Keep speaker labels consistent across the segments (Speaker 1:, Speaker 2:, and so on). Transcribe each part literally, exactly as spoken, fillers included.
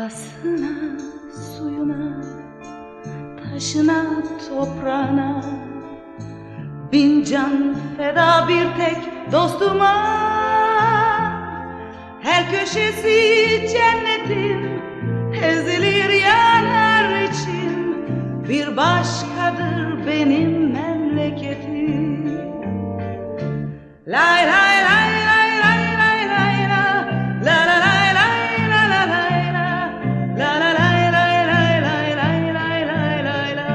Speaker 1: Havasına, suyuna, taşına, toprağına bin can feda bir tek dostuma. Her köşesi cennetin ezilir yanar için. Bir başkadır benim memleketim. Lay lay lay lay lay lay lay la la la lay lay la la lay la la la lay lay lay lay lay lay lay lay la.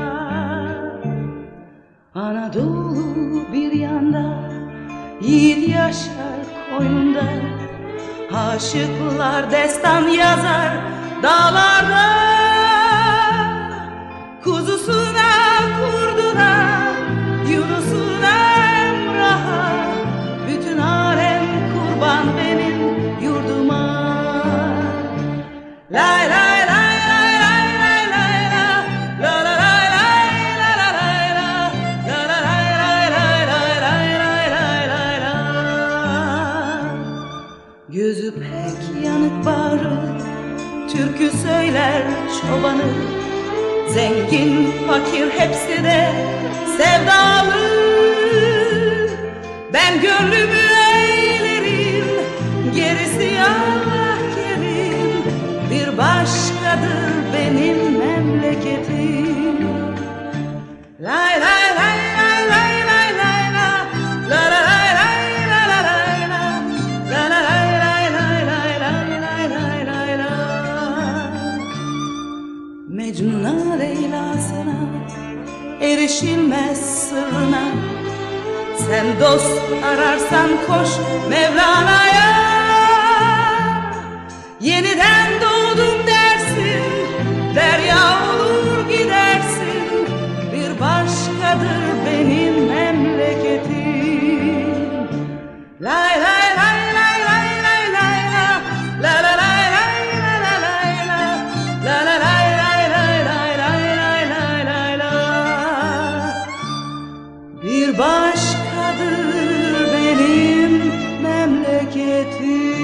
Speaker 1: Anadolu bir yanda, yiğit yaşar koynunda. Aşıklar destan yazar dağlarda. Kuzusuna, kurduna, Yunus'una, Emrah'a, bütün alem kurban benim yurduma. Lay lay lay lay lay lay lay la la la lay lay la la lay la la la lay lay lay lay lay lay lay lay la. Gözü pek yanık bağrı, türkü söyler çobanı. Zengin, fakir hepsi de sevdalı. Ben gönlümü eğlerim, gerisi Allah kerim. Bir başkadır benim memleketim. Lay lay lay lay lay lay lay la la la lay lay la la lay la la la lay lay lay lay lay lay lay lay la. Mecnun'a, Leyla'sına erişilmez sırrına. Sen dost ararsan koş Mevlana'ya. Yeniden doğdum dersin, derya olur gidersin. Bir başkadır benim memleketim. Lay lay lay lay lay lay lay la la la lay lay la la lay la la la lay lay lay lay lay lay lay lay la. Bir başkadır benim memleketim.